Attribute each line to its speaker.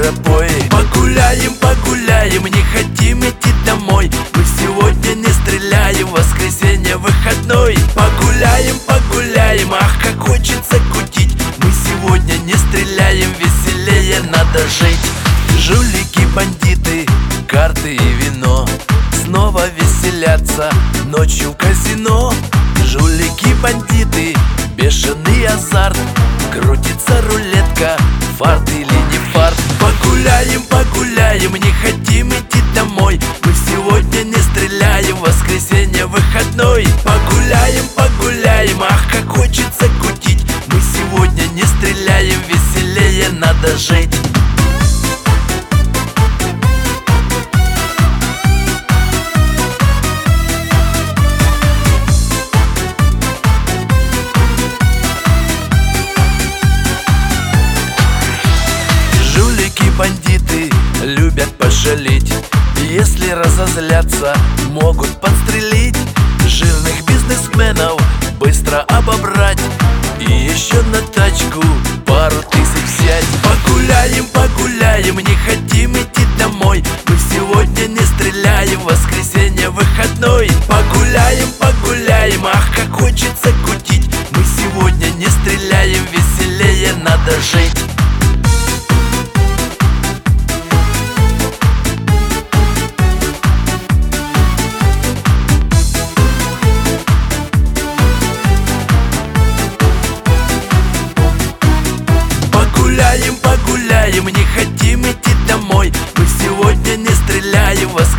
Speaker 1: зверопой. Погуляем, погуляем, не хотим идти домой. Мы сегодня не стреляем, воскресенье выходной. Погуляем, погуляем, ах, как хочется кутить. Мы сегодня не стреляем, веселее надо жить. Жулики, бандиты, карты и вино снова веселятся ночью в казино. Жулики, бандиты, бешеный азарт, крутится рулетка, фарт или не фарт. Погуляем, погуляем, не хотим идти домой. Мы сегодня не стреляем, воскресенье выходной. Погуляем, погуляем, ах, как хочется кутить. Мы сегодня не стреляем, веселее надо жить. Бандиты любят пошалить, если разозлятся, могут подстрелить. Жирных бизнесменов быстро обобрать и еще на тачку пару тысяч взять. Погуляем, погуляем, не хотим идти домой. Мы сегодня не стреляем, воскресенье выходной. Погуляем, погуляем, ах, как хочется кутить. Мы сегодня не стреляем, веселее надо жить. Погуляем, погуляем, не хотим идти домой. Мы сегодня не стреляем,